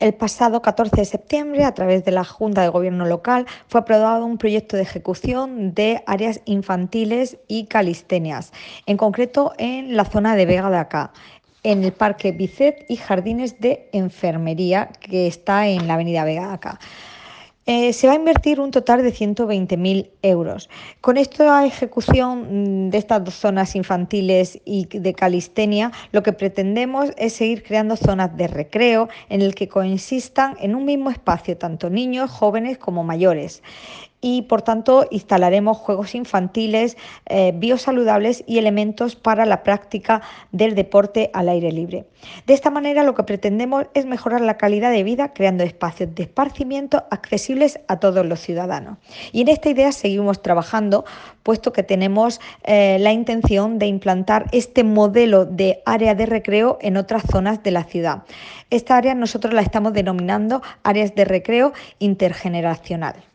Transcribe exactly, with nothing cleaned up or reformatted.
El pasado catorce de septiembre, a través de la Junta de Gobierno local, fue aprobado un proyecto de ejecución de áreas infantiles y calistenias, en concreto en la zona de Vega de Acá, en el Parque Bicet y Jardines de Enfermería, que está en la avenida Vega de Acá. Eh, se va a invertir un total de ciento veinte mil euros. Con esta ejecución de estas dos zonas infantiles y de calistenia, lo que pretendemos es seguir creando zonas de recreo en el que coexistan en un mismo espacio tanto niños, jóvenes como mayores. Y por tanto instalaremos juegos infantiles, eh, biosaludables y elementos para la práctica del deporte al aire libre. De esta manera lo que pretendemos es mejorar la calidad de vida creando espacios de esparcimiento accesibles a todos los ciudadanos. Y en esta idea seguimos trabajando, puesto que tenemos eh, la intención de implantar este modelo de área de recreo en otras zonas de la ciudad. Esta área nosotros la estamos denominando áreas de recreo intergeneracional.